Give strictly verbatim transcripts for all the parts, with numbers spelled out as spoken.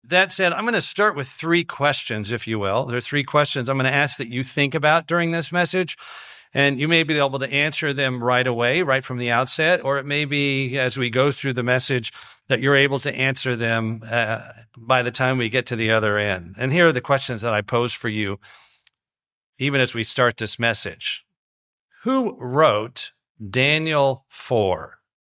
that said, I'm going to start with three questions, if you will. There are three questions I'm going to ask that you think about during this message. And you may be able to answer them right away, right from the outset, or it may be as we go through the message that you're able to answer them uh, by the time we get to the other end. And here are the questions that I pose for you, even as we start this message. Who wrote Daniel four?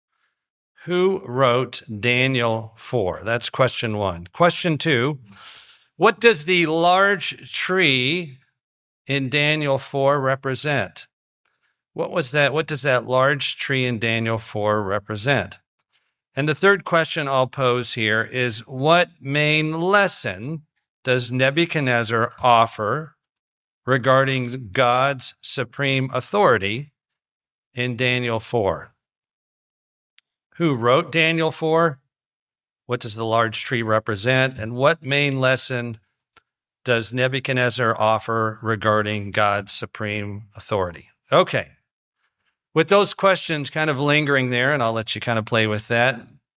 Who wrote Daniel four? That's question one. Question two, what does the large tree in Daniel four represent? What was that? What does that large tree in Daniel four represent? And the third question I'll pose here is, what main lesson does Nebuchadnezzar offer regarding God's supreme authority in Daniel four? Who wrote Daniel four? What does the large tree represent? And what main lesson does Nebuchadnezzar offer regarding God's supreme authority? Okay. With those questions kind of lingering there, and I'll let you kind of play with that,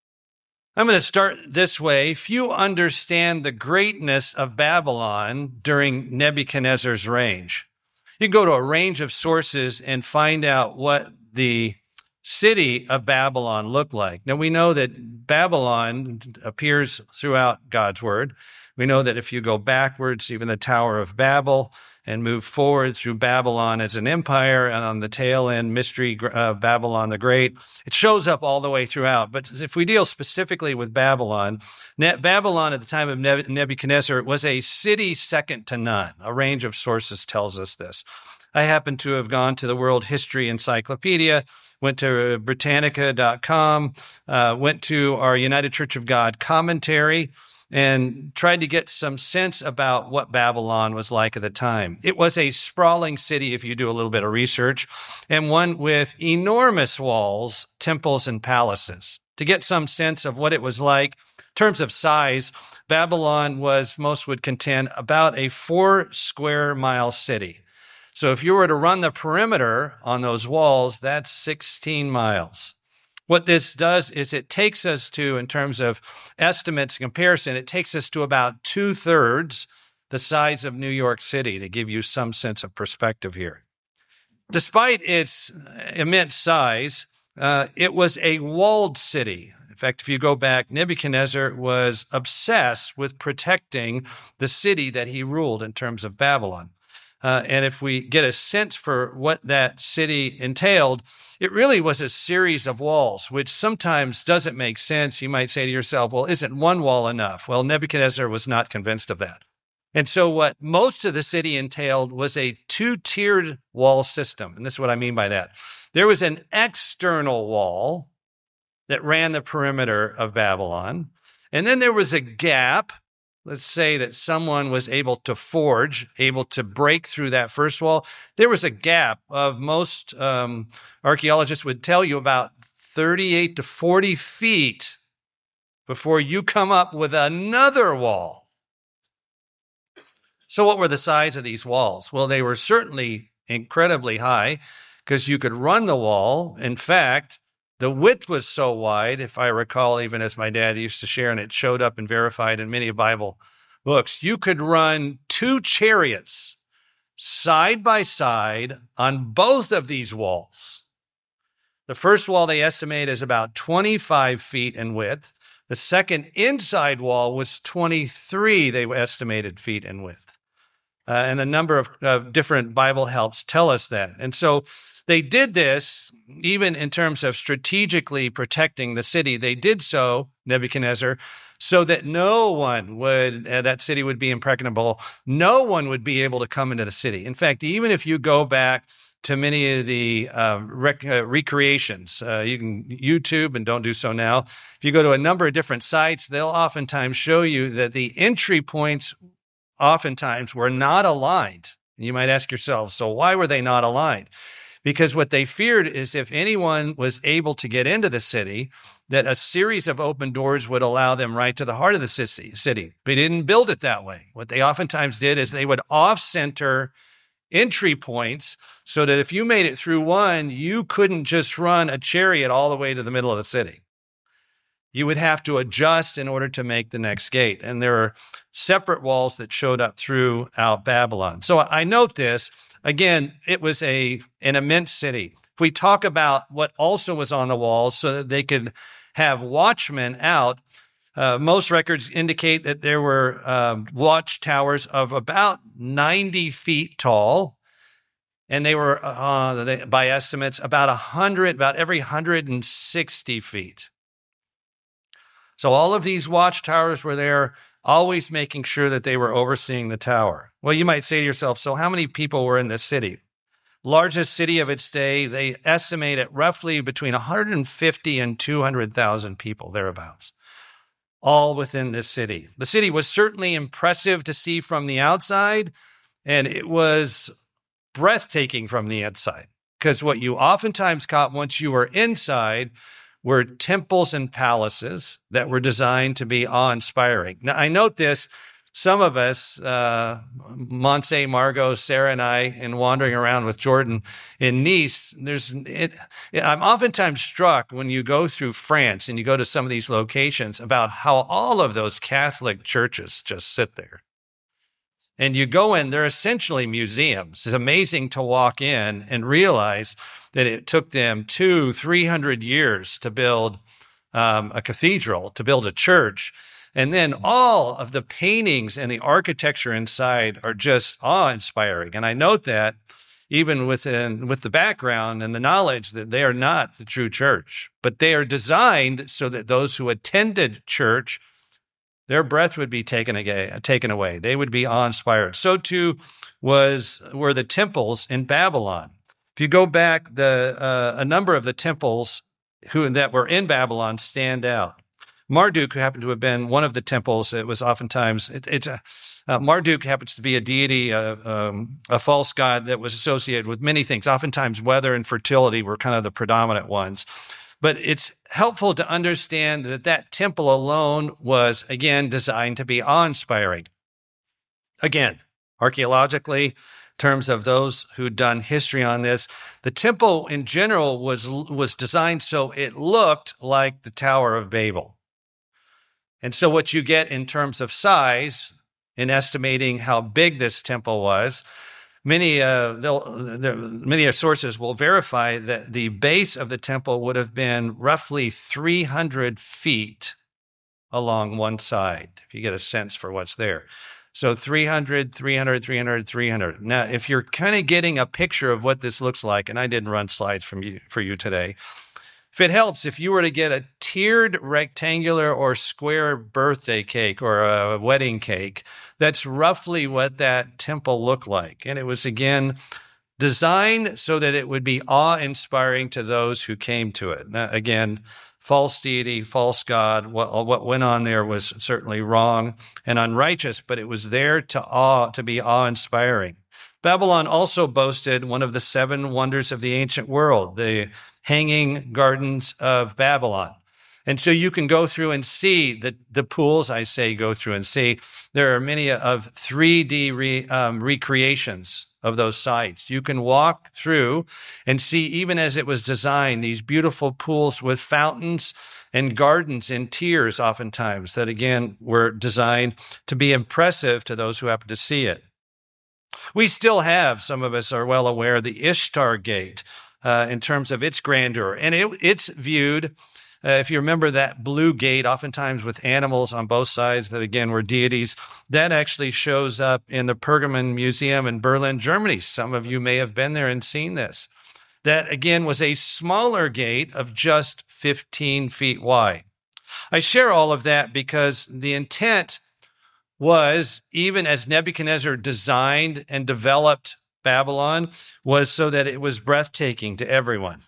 I'm going to start this way. If you understand the greatness of Babylon during Nebuchadnezzar's reign, you can go to a range of sources and find out what the city of Babylon looked like. Now, we know that Babylon appears throughout God's word. We know that if you go backwards, even the Tower of Babel, and move forward through Babylon as an empire, and on the tail end, Mystery uh, Babylon the Great, it shows up all the way throughout. But if we deal specifically with Babylon, ne- Babylon at the time of Neb- Nebuchadnezzar was a city second to none. A range of sources tells us this. I happen to have gone to the World History Encyclopedia, went to Britannica dot com, uh, went to our United Church of God commentary, and tried to get some sense about what Babylon was like at the time. It was a sprawling city, if you do a little bit of research, and one with enormous walls, temples, and palaces. To get some sense of what it was like, in terms of size, Babylon was, most would contend, about a four square mile city. So if you were to run the perimeter on those walls, that's sixteen miles. What this does is it takes us to, in terms of estimates comparison, it takes us to about two-thirds the size of New York City, to give you some sense of perspective here. Despite its immense size, uh, it was a walled city. In fact, if you go back, Nebuchadnezzar was obsessed with protecting the city that he ruled in terms of Babylon. Uh, and if we get a sense for what that city entailed, it really was a series of walls, which sometimes doesn't make sense. You might say to yourself, well, isn't one wall enough? Well, Nebuchadnezzar was not convinced of that. And so what most of the city entailed was a two-tiered wall system. And this is what I mean by that. There was an external wall that ran the perimeter of Babylon. And then there was a gap. Let's say that someone was able to forge, able to break through that first wall. There was a gap of, most um, archaeologists would tell you, about thirty-eight to forty feet before you come up with another wall. So what were the size of these walls? Well, they were certainly incredibly high because you could run the wall. In fact, the width was so wide, if I recall, even as my dad used to share, and it showed up and verified in many Bible books, you could run two chariots side by side on both of these walls. The first wall they estimate is about twenty-five feet in width. The second inside wall was twenty-three, they estimated, feet in width. Uh, and a number of uh, different Bible helps tell us that. And so they did this, even in terms of strategically protecting the city. They did so, Nebuchadnezzar, so that no one would, uh, that city would be impregnable. No one would be able to come into the city. In fact, even if you go back to many of the uh, rec- uh, recreations, uh, you can YouTube, and don't do so now. If you go to a number of different sites, they'll oftentimes show you that the entry points oftentimes were not aligned. You might ask yourself, so why were they not aligned? Because what they feared is if anyone was able to get into the city, that a series of open doors would allow them right to the heart of the city. They didn't build it that way. What they oftentimes did is they would off-center entry points so that if you made it through one, you couldn't just run a chariot all the way to the middle of the city. you would have to adjust in order to make the next gate. And there are separate walls that showed up throughout Babylon. So I note this. Again, it was a an immense city. If we talk about what also was on the walls so that they could have watchmen out, uh, most records indicate that there were uh, watchtowers of about ninety feet tall. And they were, uh, they, by estimates, about one hundred, about every one hundred sixty feet. So all of these watchtowers were there, always making sure that they were overseeing the tower. Well, you might say to yourself, so how many people were in this city? Largest city of its day, they estimate it roughly between one hundred fifty and two hundred thousand people, thereabouts, all within this city. The city was certainly impressive to see from the outside, and it was breathtaking from the inside, because what you oftentimes caught once you were inside were temples and palaces that were designed to be awe-inspiring. Now, I note this, some of us, uh, Montse, Margot, Sarah, and I, in wandering around with Jordan in Nice, there's, it, it, I'm oftentimes struck when you go through France and you go to some of these locations about how all of those Catholic churches just sit there. And you go in, they're essentially museums. It's amazing to walk in and realize that it took them two, three hundred years to build um, a cathedral, to build a church. And then all of the paintings and the architecture inside are just awe-inspiring. And I note that even within with the background and the knowledge that they are not the true church, but they are designed so that those who attended church, their breath would be taken away, taken away. They would be awe-inspired. So too was were the temples in Babylon. If you go back, the uh, a number of the temples who that were in Babylon stand out. Marduk, who happened to have been one of the temples, it was oftentimes it, it's a uh, Marduk happens to be a deity, a, um, a false god that was associated with many things. Oftentimes, weather and fertility were kind of the predominant ones. But it's helpful to understand that that temple alone was, again, designed to be awe-inspiring. Again, archaeologically, in terms of those who'd done history on this, the temple in general was, was designed so it looked like the Tower of Babel. And so what you get in terms of size, in estimating how big this temple was, Many uh, many sources will verify that the base of the temple would have been roughly three hundred feet along one side, if you get a sense for what's there. So three hundred, three hundred, three hundred, three hundred. Now, if you're kind of getting a picture of what this looks like, and I didn't run slides from you, for you today, if it helps, if you were to get a tiered rectangular or square birthday cake or a wedding cake, that's roughly what that temple looked like. And it was, again, designed so that it would be awe-inspiring to those who came to it. Now, again, false deity, false god, what, what went on there was certainly wrong and unrighteous, but it was there to awe, to be awe-inspiring. Babylon also boasted one of the seven wonders of the ancient world, the Hanging Gardens of Babylon. And so you can go through and see the, the pools, I say go through and see. There are many of three D re, um, recreations of those sites. You can walk through and see, even as it was designed, these beautiful pools with fountains and gardens in tiers oftentimes that, again, were designed to be impressive to those who happen to see it. We still have, some of us are well aware, the Ishtar Gate uh, in terms of its grandeur. And it, it's viewed, uh, if you remember that blue gate, oftentimes with animals on both sides that, again, were deities, that actually shows up in the Pergamon Museum in Berlin, Germany. Some of you may have been there and seen this. That, again, was a smaller gate of just fifteen feet wide. I share all of that because the intent was, even as Nebuchadnezzar designed and developed Babylon, was so that it was breathtaking to everyone.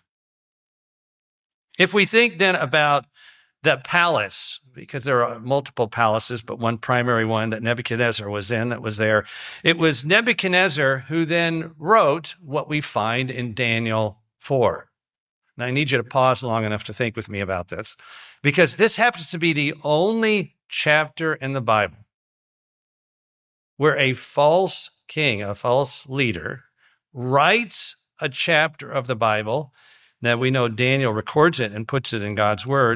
If we think then about the palace, because there are multiple palaces, but one primary one that Nebuchadnezzar was in that was there, it was Nebuchadnezzar who then wrote what we find in Daniel four. Now, I need you to pause long enough to think with me about this, because this happens to be the only chapter in the Bible where a false king, a false leader, writes a chapter of the Bible. Now, we know Daniel records it and puts it in God's word,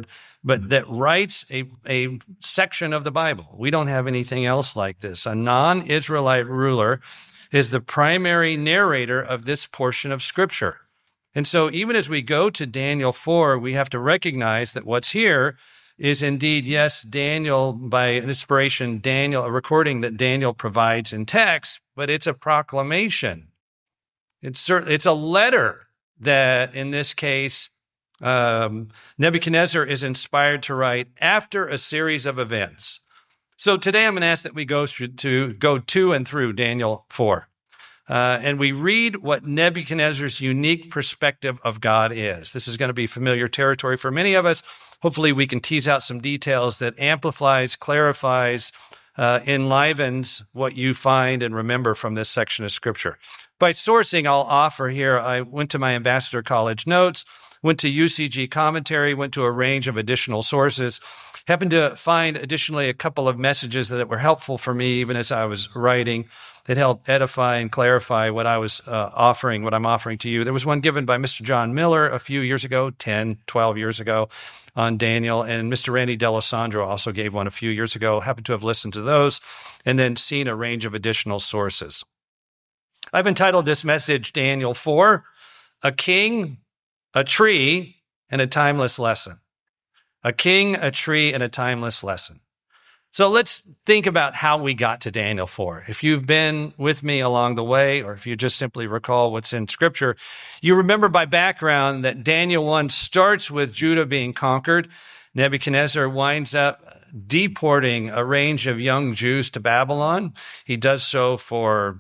but that writes a, a section of the Bible. We don't have anything else like this. A non-Israelite ruler is the primary narrator of this portion of Scripture. And so even as we go to Daniel four, we have to recognize that what's here is indeed, yes, Daniel, by inspiration, Daniel, a recording that Daniel provides in text, but it's a proclamation. It's certain, it's a letter that, in this case, um, Nebuchadnezzar is inspired to write after a series of events. So today I'm going to ask that we go through to go to and through Daniel four. Uh, and we read what Nebuchadnezzar's unique perspective of God is. This is going to be familiar territory for many of us. Hopefully we can tease out some details that amplifies, clarifies, uh, enlivens what you find and remember from this section of Scripture. By sourcing, I'll offer here, I went to my Ambassador College notes, went to U C G commentary, went to a range of additional sources, happened to find additionally a couple of messages that were helpful for me even as I was writing that helped edify and clarify what I was uh, offering, what I'm offering to you. There was one given by Mister John Miller a few years ago, ten, twelve years ago, on Daniel, and Mister Randy D'Alessandro also gave one a few years ago. Happened to have listened to those and then seen a range of additional sources. I've entitled this message, Daniel four, A King, a Tree, and a Timeless Lesson. A king, a tree, and a timeless lesson. So let's think about how we got to Daniel four. If you've been with me along the way, or if you just simply recall what's in Scripture, you remember by background that Daniel one starts with Judah being conquered. Nebuchadnezzar winds up deporting a range of young Jews to Babylon. He does so for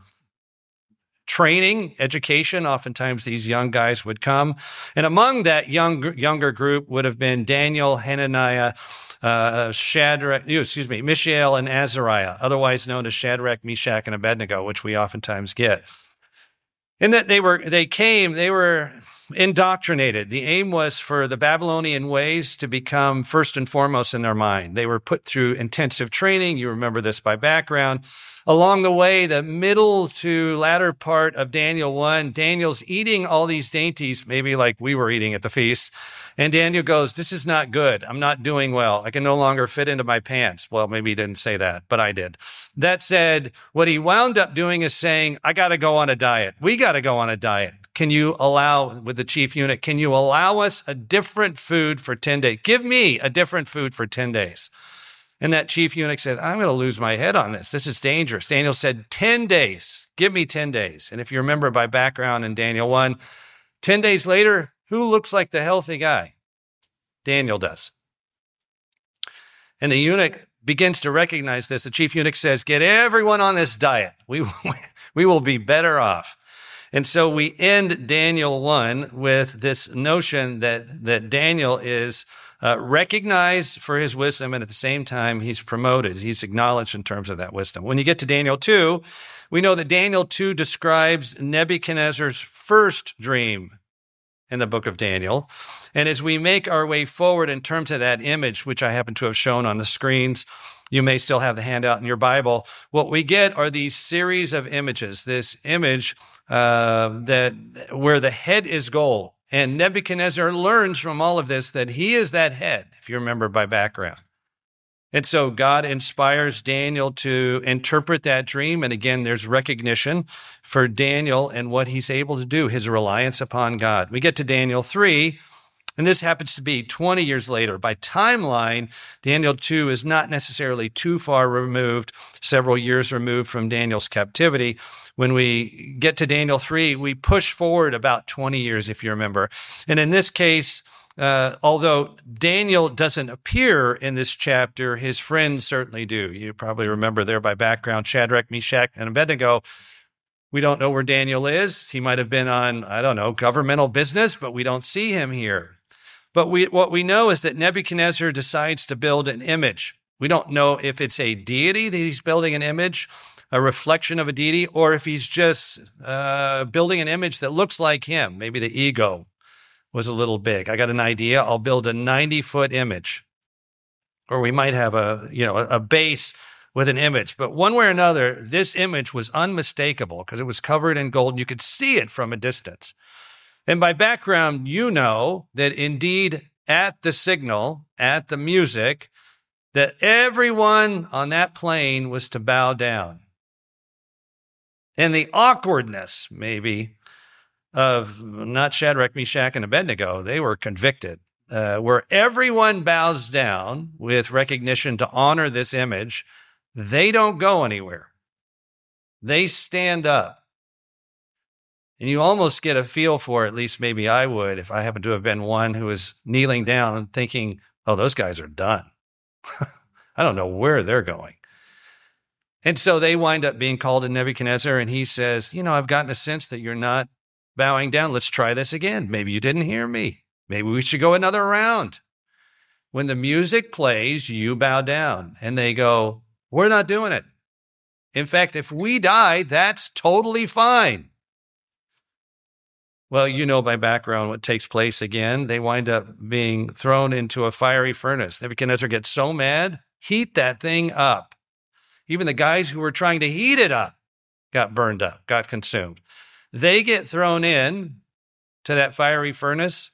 training, education. Oftentimes these young guys would come. And among that young, younger group would have been Daniel, Hananiah, uh, Shadrach, excuse me, Mishael and Azariah, otherwise known as Shadrach, Meshach, and Abednego, which we oftentimes get. In that they were, they came, they were indoctrinated. The aim was for the Babylonian ways to become first and foremost in their mind. They were put through intensive training. You remember this by background. Along the way, the middle to latter part of Daniel one, Daniel's eating all these dainties, maybe like we were eating at the feast. And Daniel goes, this is not good. I'm not doing well. I can no longer fit into my pants. Well, maybe he didn't say that, but I did. That said, what he wound up doing is saying, I got to go on a diet. We got to go on a diet. Can you allow, with the chief eunuch, can you allow us a different food for ten days? Give me a different food for ten days. And that chief eunuch said, I'm going to lose my head on this. This is dangerous. Daniel said, ten days. Give me ten days. And if you remember by background in Daniel one, ten days later, who looks like the healthy guy? Daniel does. And the eunuch begins to recognize this. The chief eunuch says, get everyone on this diet. We, we will be better off. And so we end Daniel one with this notion that, that Daniel is uh, recognized for his wisdom, and at the same time, he's promoted. He's acknowledged in terms of that wisdom. When you get to Daniel two, we know that Daniel two describes Nebuchadnezzar's first dream in the book of Daniel. And as we make our way forward in terms of that image, which I happen to have shown on the screens, you may still have the handout in your Bible. What we get are these series of images, this image uh, that where the head is gold. And Nebuchadnezzar learns from all of this that he is that head, if you remember by background. And so God inspires Daniel to interpret that dream. And again, there's recognition for Daniel and what he's able to do, his reliance upon God. We get to Daniel three, and this happens to be twenty years later. By timeline, Daniel two is not necessarily too far removed, several years removed from Daniel's captivity. When we get to Daniel three, we push forward about twenty years, if you remember. And in this case, Uh, although Daniel doesn't appear in this chapter, his friends certainly do. You probably remember there by background, Shadrach, Meshach, and Abednego. We don't know where Daniel is. He might have been on, I don't know, governmental business, but we don't see him here. But we, what we know is that Nebuchadnezzar decides to build an image. We don't know if it's a deity that he's building an image, a reflection of a deity, or if he's just uh, building an image that looks like him, maybe the ego was a little big. I got an idea. I'll build a ninety-foot image. Or we might have a, you know, a base with an image. But one way or another, this image was unmistakable because it was covered in gold and you could see it from a distance. And by background, you know that indeed at the signal, at the music, that everyone on that plane was to bow down. And the awkwardness, maybe, of not Shadrach, Meshach, and Abednego, they were convicted, uh, where everyone bows down with recognition to honor this image. They don't go anywhere. They stand up. And you almost get a feel for, at least maybe I would, if I happen to have been one who was kneeling down and thinking, oh, those guys are done. I don't know where they're going. And so they wind up being called to Nebuchadnezzar, and he says, you know, I've gotten a sense that you're not bowing down. Let's try this again. Maybe you didn't hear me. Maybe we should go another round. When the music plays, you bow down. And they go, we're not doing it. In fact, if we die, that's totally fine. Well, you know by background what takes place again. They wind up being thrown into a fiery furnace. Nebuchadnezzar gets so mad, heat that thing up. Even the guys who were trying to heat it up got burned up, got consumed. They get thrown in to that fiery furnace.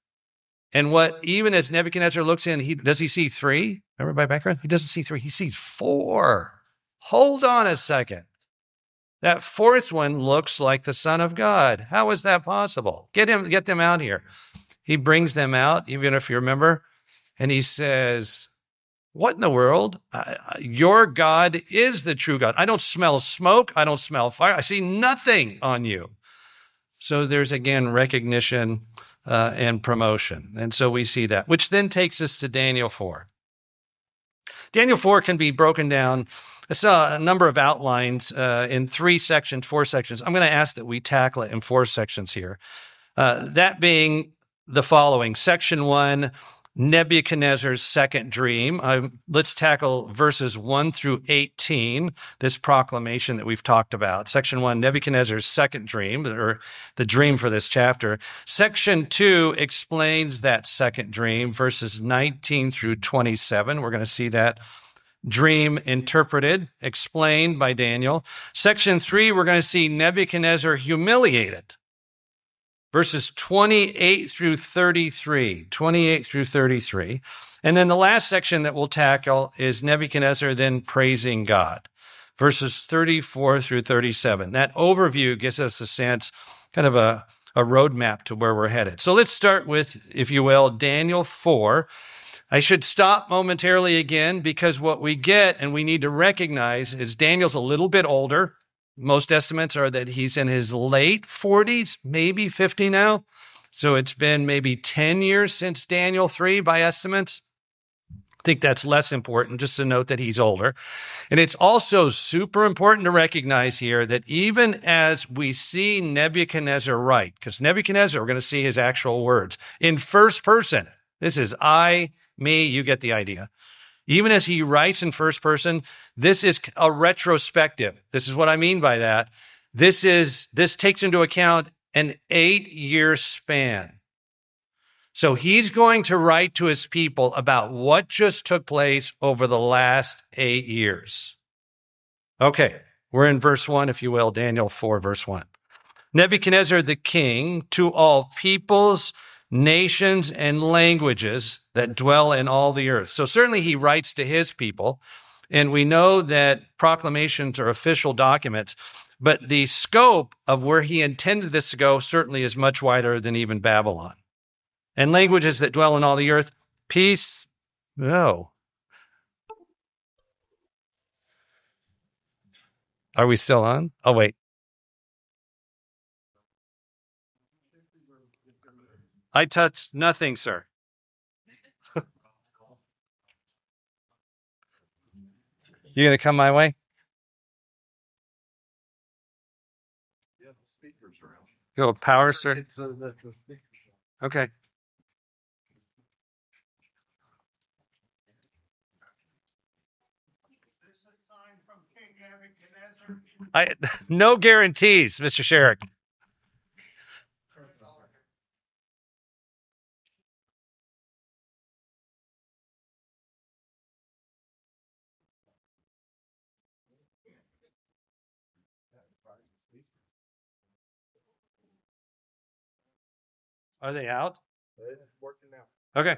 And what, even as Nebuchadnezzar looks in, he does he see three? Remember by background? He doesn't see three. He sees four. Hold on a second. That fourth one looks like the Son of God. How is that possible? Get him, get them out here. He brings them out, even if you remember, and he says, what in the world? Uh, your God is the true God. I don't smell smoke. I don't smell fire. I see nothing on you. So there's, again, recognition uh, and promotion. And so we see that, which then takes us to Daniel four. Daniel four can be broken down. I saw a number of outlines uh, in three sections, four sections. I'm going to ask that we tackle it in four sections here. Uh, that being the following. Section one, Nebuchadnezzar's second dream. Uh, let's tackle verses one through eighteen, this proclamation that we've talked about. Section one, Nebuchadnezzar's second dream, or the dream for this chapter. Section two explains that second dream, verses nineteen through twenty-seven. We're going to see that dream interpreted, explained by Daniel. Section three, we're going to see Nebuchadnezzar humiliated. Verses twenty-eight through thirty-three, twenty-eight through thirty-three. And then the last section that we'll tackle is Nebuchadnezzar then praising God. Verses thirty-four through thirty-seven. That overview gives us a sense, kind of a, a roadmap to where we're headed. So let's start with, if you will, Daniel four. I should stop momentarily again because what we get and we need to recognize is Daniel's a little bit older. Most estimates are that he's in his late forties, maybe fifty now. So it's been maybe ten years since Daniel three by estimates. I think that's less important, just to note that he's older. And it's also super important to recognize here that even as we see Nebuchadnezzar write, because Nebuchadnezzar, we're going to see his actual words, in first person. This is I, me, you get the idea. Even as he writes in first person, this is a retrospective. This is what I mean by that. This is, this takes into account an eight-year span. So he's going to write to his people about what just took place over the last eight years. Okay, we're in verse one, if you will, Daniel four, verse one. Nebuchadnezzar the king, to all peoples, nations, and languages that dwell in all the earth. So certainly he writes to his people, and we know that proclamations are official documents, but the scope of where he intended this to go certainly is much wider than even Babylon. And languages that dwell in all the earth, peace, no. Are we still on? Oh, wait. I touched nothing, sir. You going to come my way? Go power, sir. Okay. I no guarantees, Mister Sherrick. Are they out? Okay.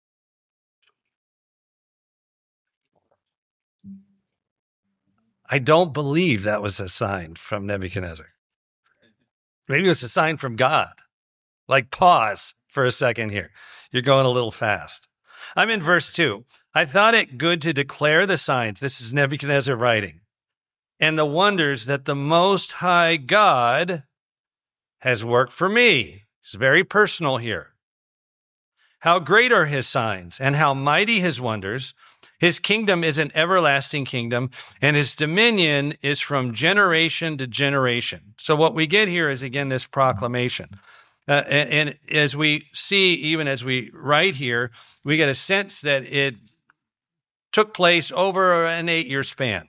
I don't believe that was a sign from Nebuchadnezzar. Maybe it was a sign from God. Like, pause for a second here. You're going a little fast. I'm in verse two. I thought it good to declare the signs. This is Nebuchadnezzar writing. And the wonders that the Most High God has worked for me. It's very personal here. How great are his signs and how mighty his wonders. His kingdom is an everlasting kingdom, and his dominion is from generation to generation. So what we get here is, again, this proclamation. Uh, and, and as we see, even as we write here, we get a sense that it took place over an eight-year span.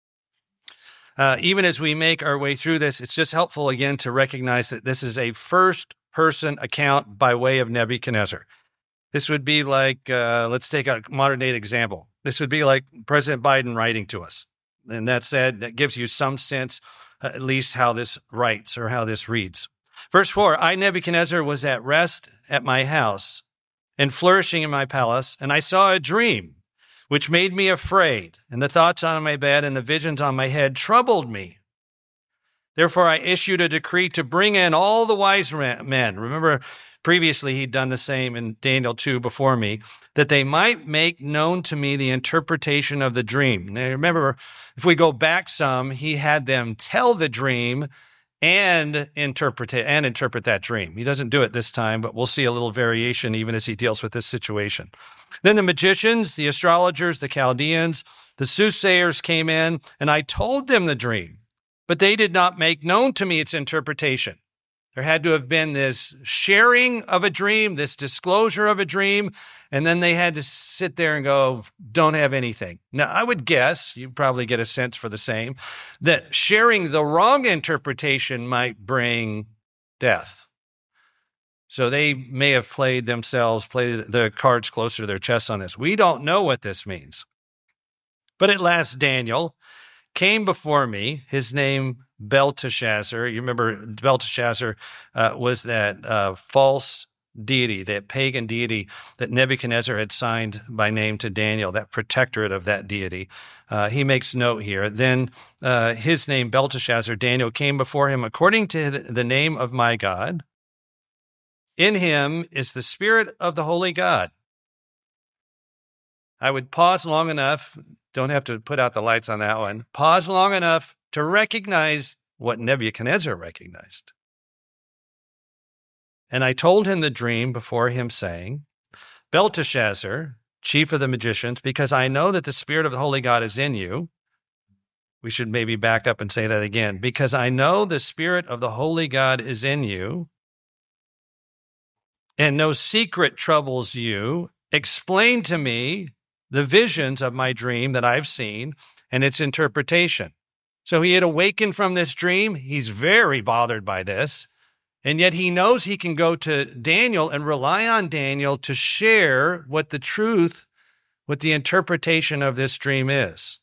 Uh, even as we make our way through this, it's just helpful, again, to recognize that this is a first-person account by way of Nebuchadnezzar. This would be like, uh, let's take a modern-day example. This would be like President Biden writing to us. And that said, that gives you some sense, uh, at least how this writes or how this reads. Verse four, I, Nebuchadnezzar, was at rest at my house and flourishing in my palace, and I saw a dream, which made me afraid, and the thoughts on my bed and the visions on my head troubled me. Therefore, I issued a decree to bring in all the wise men. Remember, previously he'd done the same in Daniel two before me, that they might make known to me the interpretation of the dream. Now, remember, if we go back some, he had them tell the dream and interpret it, and interpret that dream. He doesn't do it this time, but we'll see a little variation even as he deals with this situation. Then the magicians, the astrologers, the Chaldeans, the soothsayers came in, and I told them the dream, but they did not make known to me its interpretation. There had to have been this sharing of a dream, this disclosure of a dream, and then they had to sit there and go, don't have anything. Now, I would guess, you probably get a sense for the same, that sharing the wrong interpretation might bring death. So they may have played themselves, played the cards closer to their chest on this. We don't know what this means. But at last, Daniel came before me, his name Belteshazzar. You remember Belteshazzar uh, was that uh, false deity, that pagan deity that Nebuchadnezzar had signed by name to Daniel, that protectorate of that deity. Uh, he makes note here. Then uh, his name Belteshazzar, Daniel came before him according to the, the name of my God. In him is the spirit of the holy God. I would pause long enough, don't have to put out the lights on that one, pause long enough to recognize what Nebuchadnezzar recognized. And I told him the dream before him, saying, Belteshazzar, chief of the magicians, because I know that the spirit of the holy God is in you. We should maybe back up and say that again. Because I know the spirit of the holy God is in you, and no secret troubles you. Explain to me the visions of my dream that I've seen and its interpretation. So he had awakened from this dream. He's very bothered by this. And yet he knows he can go to Daniel and rely on Daniel to share what the truth, what the interpretation of this dream is.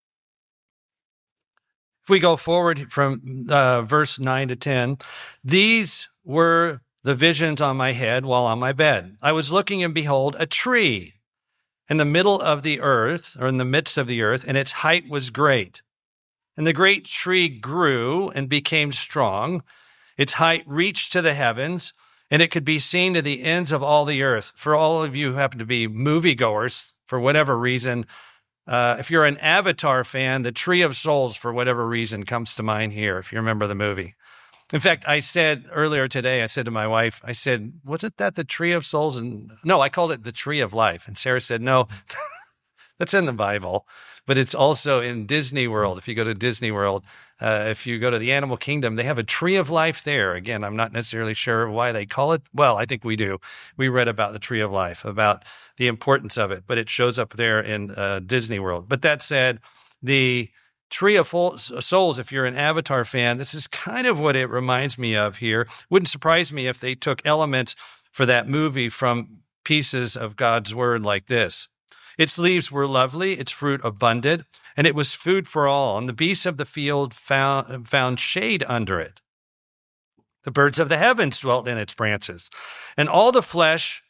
If we go forward from uh, verse nine to ten, these were the visions on my head while on my bed. I was looking, and behold, a tree in the middle of the earth, or in the midst of the earth, and its height was great. And the great tree grew and became strong. Its height reached to the heavens, and it could be seen to the ends of all the earth. For all of you who happen to be moviegoers, for whatever reason, uh, if you're an Avatar fan, the Tree of Souls, for whatever reason, comes to mind here, if you remember the movie. In fact, I said earlier today, I said to my wife, I said, wasn't that the Tree of Souls? And no, I called it the Tree of Life. And Sarah said, no, that's in the Bible, but it's also in Disney World. If you go to Disney World, uh, if you go to the Animal Kingdom, they have a Tree of Life there. Again, I'm not necessarily sure why they call it. Well, I think we do. We read about the Tree of Life, about the importance of it, but it shows up there in uh, Disney World. But that said, the Tree of Souls, if you're an Avatar fan, this is kind of what it reminds me of here. Wouldn't surprise me if they took elements for that movie from pieces of God's word like this. Its leaves were lovely, its fruit abundant, and it was food for all. And the beasts of the field found, found shade under it. The birds of the heavens dwelt in its branches, and all the flesh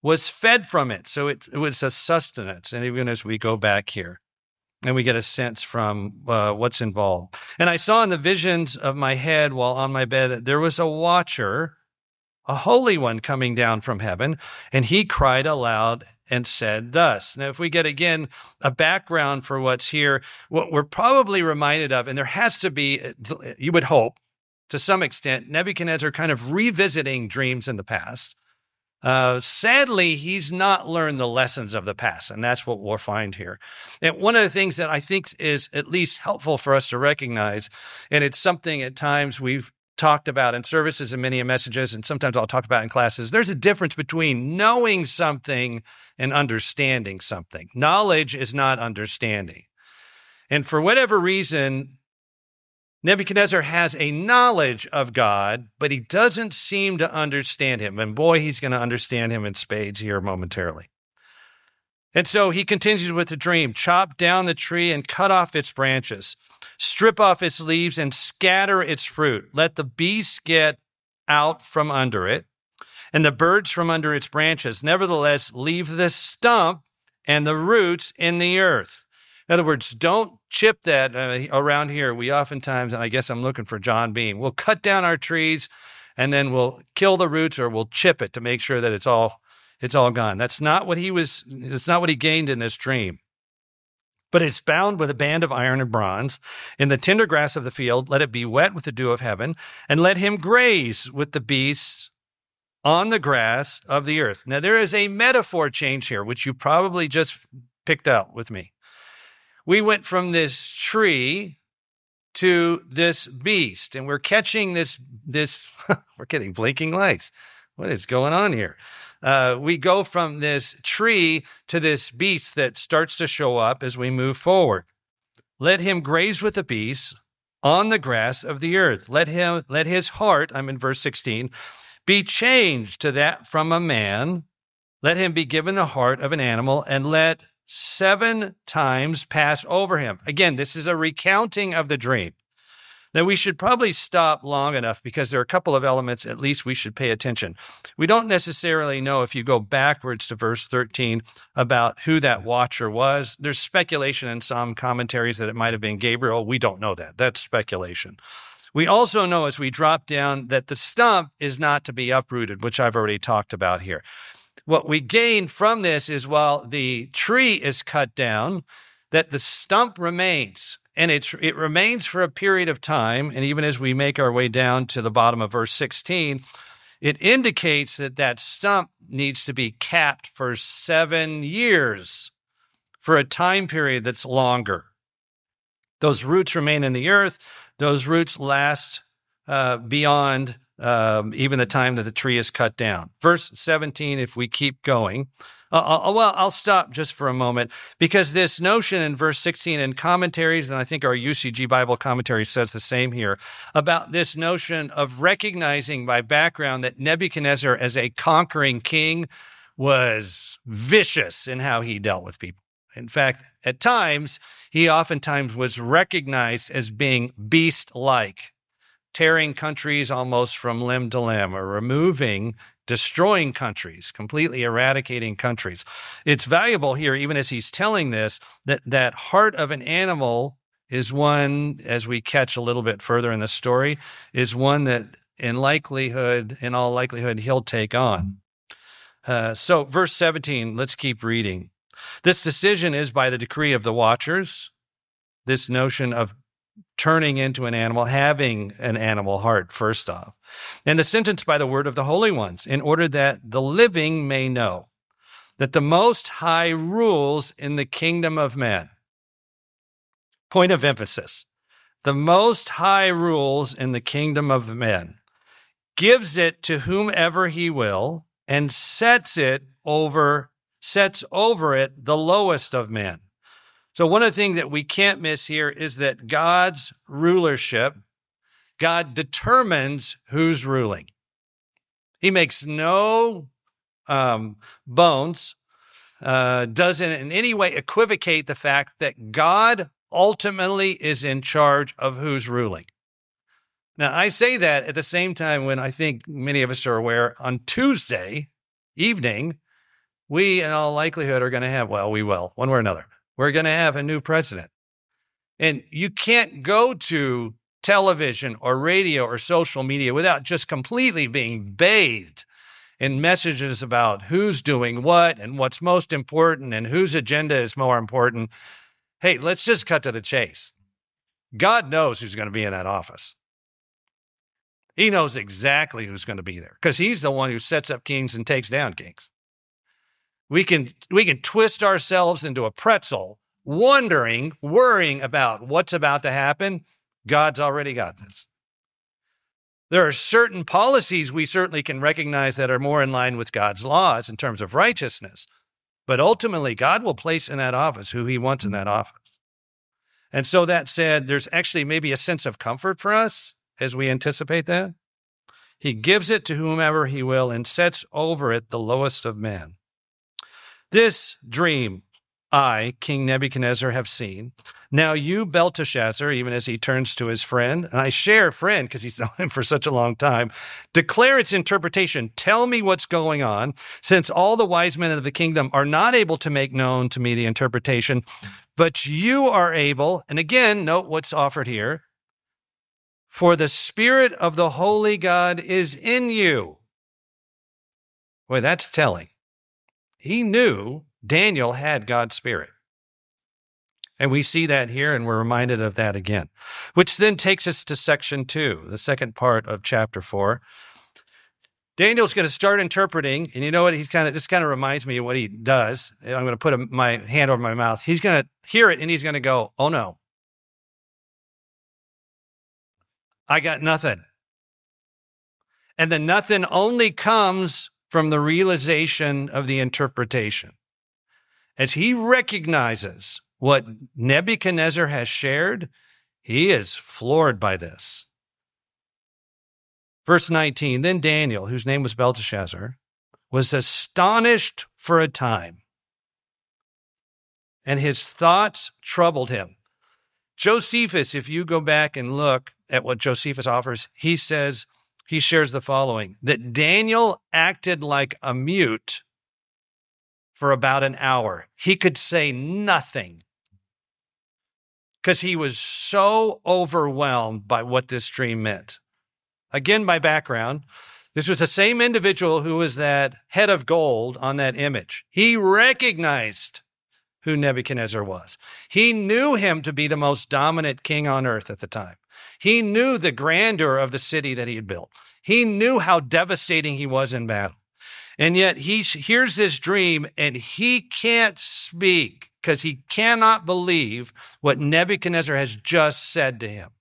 was fed from it. So it, it was a sustenance. And even as we go back here, and we get a sense from uh, what's involved. And I saw in the visions of my head while on my bed that there was a watcher, a holy one coming down from heaven, and he cried aloud and said thus. Now, if we get, again, a background for what's here, what we're probably reminded of, and there has to be, you would hope, to some extent, Nebuchadnezzar kind of revisiting dreams in the past. Uh, sadly, he's not learned the lessons of the past, and that's what we'll find here. And one of the things that I think is at least helpful for us to recognize, and it's something at times we've talked about in services and many messages, and sometimes I'll talk about in classes, there's a difference between knowing something and understanding something. Knowledge is not understanding. And for whatever reason, Nebuchadnezzar has a knowledge of God, but he doesn't seem to understand him. And boy, he's going to understand him in spades here momentarily. And so he continues with the dream. Chop down the tree and cut off its branches. Strip off its leaves and scatter its fruit. Let the beasts get out from under it and the birds from under its branches. Nevertheless, leave the stump and the roots in the earth. In other words, don't chip that uh, around here. We oftentimes, and I guess I'm looking for John Beam, we'll cut down our trees and then we'll kill the roots or we'll chip it to make sure that it's all it's all gone. That's not what he was, it's not what he gained in this dream. But it's bound with a band of iron and bronze. In the tender grass of the field, let it be wet with the dew of heaven, and let him graze with the beasts on the grass of the earth. Now, there is a metaphor change here, which you probably just picked out with me. We went from this tree to this beast, and we're catching this, this we're getting blinking lights. What is going on here? Uh, we go from this tree to this beast that starts to show up as we move forward. Let him graze with the beasts on the grass of the earth. Let him, let his heart, I'm in verse sixteen, be changed to that from a man. Let him be given the heart of an animal, and let seven times pass over him. Again, this is a recounting of the dream. Now, we should probably stop long enough because there are a couple of elements at least we should pay attention. We don't necessarily know, if you go backwards to verse thirteen, about who that watcher was. There's speculation in some commentaries that it might have been Gabriel. We don't know that. That's speculation. We also know as we drop down that the stump is not to be uprooted, which I've already talked about here. What we gain from this is while the tree is cut down, that the stump remains. And it's, it remains for a period of time. And even as we make our way down to the bottom of verse sixteen, it indicates that that stump needs to be capped for seven years, for a time period that's longer. Those roots remain in the earth. Those roots last uh, beyond um, even the time that the tree is cut down. Verse seventeen, if we keep going, Uh, I'll, well, I'll stop just for a moment because this notion in verse sixteen in commentaries, and I think our U C G Bible commentary says the same here, about this notion of recognizing by background that Nebuchadnezzar as a conquering king was vicious in how he dealt with people. In fact, at times, he oftentimes was recognized as being beast-like, tearing countries almost from limb to limb or removing destroying countries, completely eradicating countries. It's valuable here, even as he's telling this, that that heart of an animal is one, as we catch a little bit further in the story, is one that in likelihood, in all likelihood, he'll take on. Uh, so verse seventeen, let's keep reading. This decision is by the decree of the watchers, this notion of turning into an animal, having an animal heart, first off. And the sentence by the word of the holy ones, in order that the living may know that the Most High rules in the kingdom of men. Point of emphasis. The Most High rules in the kingdom of men, gives it to whomever he will, and sets it over, sets over it the lowest of men. So one of the things that we can't miss here is that God's rulership, God determines who's ruling. He makes no um, bones, uh, doesn't in any way equivocate the fact that God ultimately is in charge of who's ruling. Now, I say that at the same time when I think many of us are aware on Tuesday evening, we in all likelihood are going to have, well, we will, one way or another. We're going to have a new president. And you can't go to television or radio or social media without just completely being bathed in messages about who's doing what and what's most important and whose agenda is more important. Hey, let's just cut to the chase. God knows who's going to be in that office. He knows exactly who's going to be there because he's the one who sets up kings and takes down kings. We can, we can twist ourselves into a pretzel, wondering, worrying about what's about to happen. God's already got this. There are certain policies we certainly can recognize that are more in line with God's laws in terms of righteousness. But ultimately, God will place in that office who he wants in that office. And so that said, there's actually maybe a sense of comfort for us as we anticipate that. He gives it to whomever he will and sets over it the lowest of men. This dream I, King Nebuchadnezzar, have seen. Now you, Belteshazzar, even as he turns to his friend, and I share friend because he's known him for such a long time, declare its interpretation. Tell me what's going on, since all the wise men of the kingdom are not able to make known to me the interpretation, but you are able, and again, note what's offered here, for the Spirit of the Holy God is in you. Boy, that's telling. He knew Daniel had God's Spirit. And we see that here, and we're reminded of that again, which then takes us to section two, the second part of chapter four. Daniel's going to start interpreting, and you know what? He's kind of, this kind of reminds me of what he does. I'm going to put a, my hand over my mouth. He's going to hear it, and he's going to go, oh no, I got nothing. And the nothing only comes from the realization of the interpretation. As he recognizes what Nebuchadnezzar has shared, he is floored by this. Verse nineteen, then Daniel, whose name was Belteshazzar, was astonished for a time, and his thoughts troubled him. Josephus, if you go back and look at what Josephus offers, he says, he shares the following, that Daniel acted like a mute for about an hour. He could say nothing because he was so overwhelmed by what this dream meant. Again, my background, this was the same individual who was that head of gold on that image. He recognized who Nebuchadnezzar was. He knew him to be the most dominant king on earth at the time. He knew the grandeur of the city that he had built. He knew how devastating he was in battle. And yet he hears this dream and he can't speak because he cannot believe what Nebuchadnezzar has just said to him.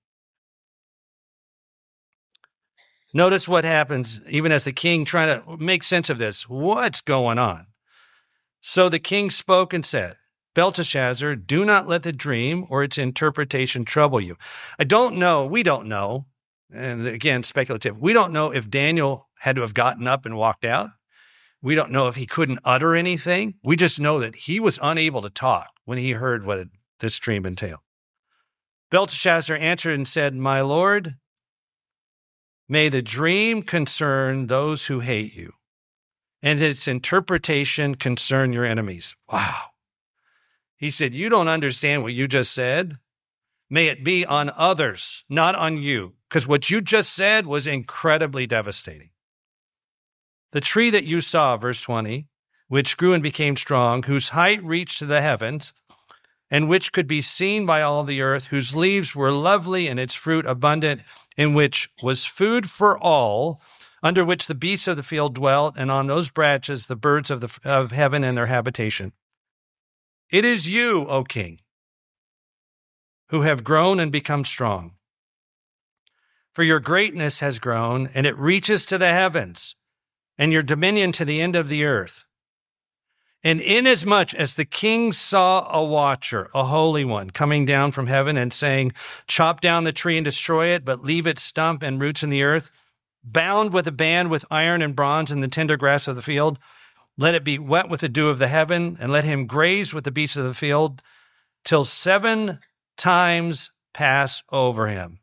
Notice what happens even as the king trying to make sense of this. What's going on? So the king spoke and said, Belteshazzar, do not let the dream or its interpretation trouble you. I don't know, we don't know, and again, speculative, we don't know if Daniel had to have gotten up and walked out. We don't know if he couldn't utter anything. We just know that he was unable to talk when he heard what this dream entailed. Belteshazzar answered and said, my lord, may the dream concern those who hate you, and its interpretation concern your enemies. Wow. He said, you don't understand what you just said. May it be on others, not on you, because what you just said was incredibly devastating. The tree that you saw, verse twenty, which grew and became strong, whose height reached to the heavens, and which could be seen by all the earth, whose leaves were lovely and its fruit abundant, in which was food for all, under which the beasts of the field dwelt, and on those branches the birds of, the, of heaven and their habitation. It is you, O king, who have grown and become strong. For your greatness has grown, and it reaches to the heavens, and your dominion to the end of the earth. And inasmuch as the king saw a watcher, a holy one, coming down from heaven and saying, chop down the tree and destroy it, but leave its stump and roots in the earth, bound with a band with iron and bronze in the tender grass of the field, let it be wet with the dew of the heaven, and let him graze with the beasts of the field, till seven times pass over him.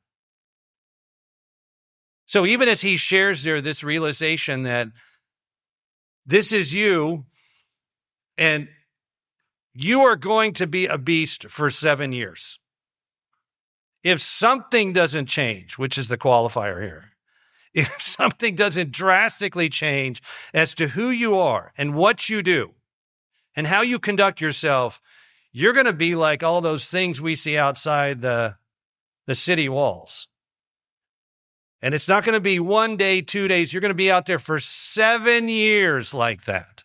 So even as he shares there this realization that this is you, and you are going to be a beast for seven years. If something doesn't change, which is the qualifier here, if something doesn't drastically change as to who you are and what you do and how you conduct yourself, you're going to be like all those things we see outside the, the city walls. And it's not going to be one day, two days. You're going to be out there for seven years like that.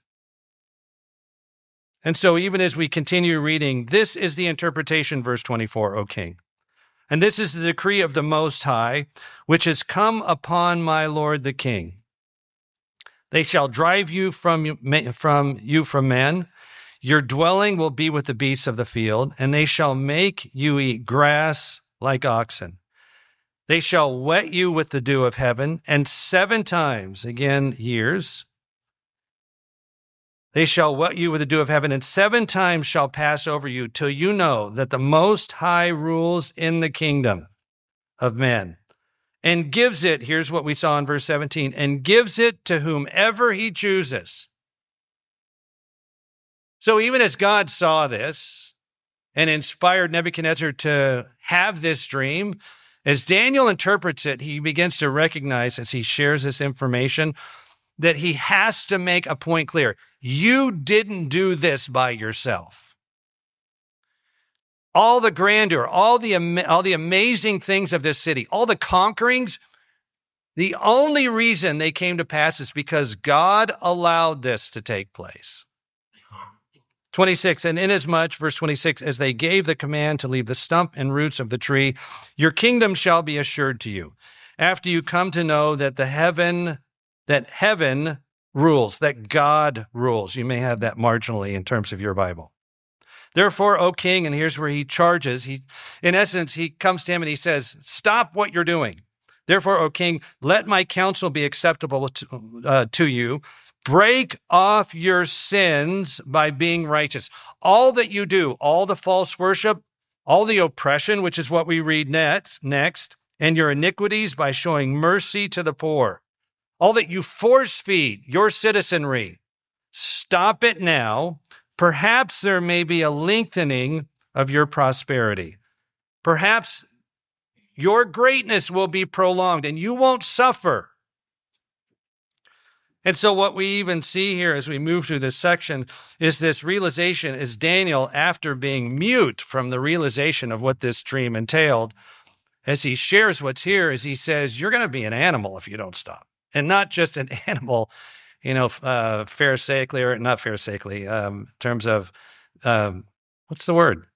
And so even as we continue reading, this is the interpretation, verse twenty-four, O king. And this is the decree of the Most High, which has come upon my Lord the king. They shall drive you from, from you from men. Your dwelling will be with the beasts of the field, and they shall make you eat grass like oxen. They shall wet you with the dew of heaven, and seven times, again, years, they shall wet you with the dew of heaven, and seven times shall pass over you till you know that the Most High rules in the kingdom of men and gives it, here's what we saw in verse seventeen, and gives it to whomever he chooses. So even as God saw this and inspired Nebuchadnezzar to have this dream, as Daniel interprets it, he begins to recognize as he shares this information that he has to make a point clear. You didn't do this by yourself. All the grandeur, all the, all the amazing things of this city, all the conquerings, the only reason they came to pass is because God allowed this to take place. twenty-six, and inasmuch, verse twenty-six, as they gave the command to leave the stump and roots of the tree, your kingdom shall be assured to you. After you come to know that the heaven, that heaven rules, that God rules. You may have that marginally in terms of your Bible. Therefore, O king, and here's where he charges. He, in essence, he comes to him and he says, stop what you're doing. Therefore, O king, let my counsel be acceptable to, uh, to you. Break off your sins by being righteous. All that you do, all the false worship, all the oppression, which is what we read next, next, and your iniquities by showing mercy to the poor. All that you force feed your citizenry, stop it now. Perhaps there may be a lengthening of your prosperity. Perhaps your greatness will be prolonged and you won't suffer. And so what we even see here as we move through this section is this realization is Daniel, after being mute from the realization of what this dream entailed, as he shares what's here, is he says, you're going to be an animal if you don't stop. And not just an animal, you know, uh, pharisaical or not pharisaical, um, in terms of, um, what's the word?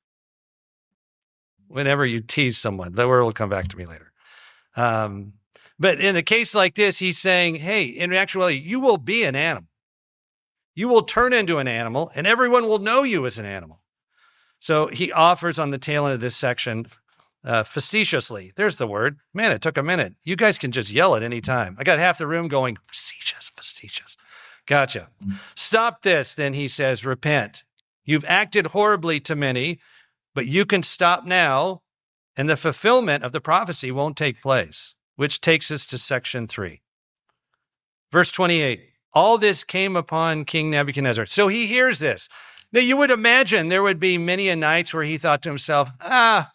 Whenever you tease someone, the word will come back to me later. Um, but in a case like this, he's saying, hey, in actuality, you will be an animal. You will turn into an animal, and everyone will know you as an animal. So he offers on the tail end of this section, Uh, facetiously. There's the word. Man, it took a minute. You guys can just yell at any time. I got half the room going, facetious, facetious. Gotcha. Stop this, then he says, repent. You've acted horribly to many, but you can stop now, and the fulfillment of the prophecy won't take place, which takes us to section three. Verse twenty-eight, all this came upon King Nebuchadnezzar. So he hears this. Now, you would imagine there would be many a nights where he thought to himself, ah,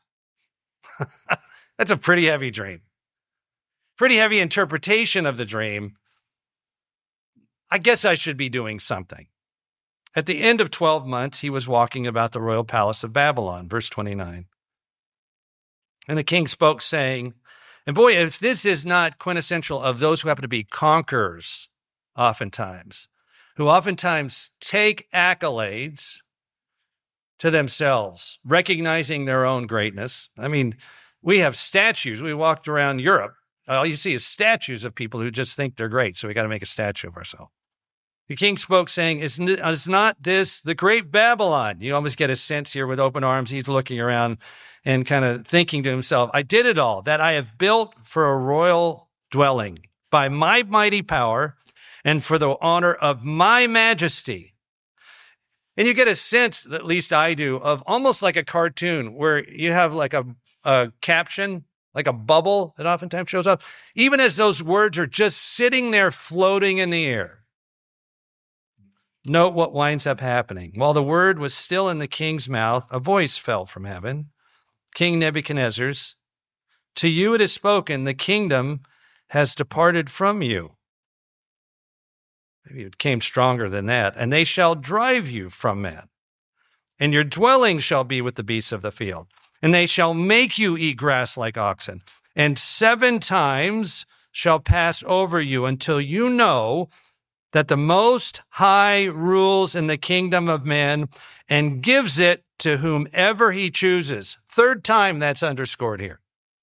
that's a pretty heavy dream. Pretty heavy interpretation of the dream. I guess I should be doing something. At the end of twelve months, he was walking about the royal palace of Babylon, verse twenty-nine. And the king spoke, saying, and boy, if this is not quintessential of those who happen to be conquerors, oftentimes, who oftentimes take accolades to themselves, recognizing their own greatness. I mean, we have statues. We walked around Europe. All you see is statues of people who just think they're great. So we got to make a statue of ourselves. The king spoke, saying, is, is not this the great Babylon? You almost get a sense here with open arms. He's looking around and kind of thinking to himself, I did it all, that I have built for a royal dwelling by my mighty power and for the honor of my majesty. And you get a sense, at least I do, of almost like a cartoon where you have like a, a caption, like a bubble that oftentimes shows up, even as those words are just sitting there floating in the air. Note what winds up happening. While the word was still in the king's mouth, a voice fell from heaven. King Nebuchadnezzar's, to you it is spoken, the kingdom has departed from you. Maybe it came stronger than that. And they shall drive you from man. And your dwelling shall be with the beasts of the field. And they shall make you eat grass like oxen. And seven times shall pass over you until you know that the Most High rules in the kingdom of man and gives it to whomever he chooses. Third time that's underscored here.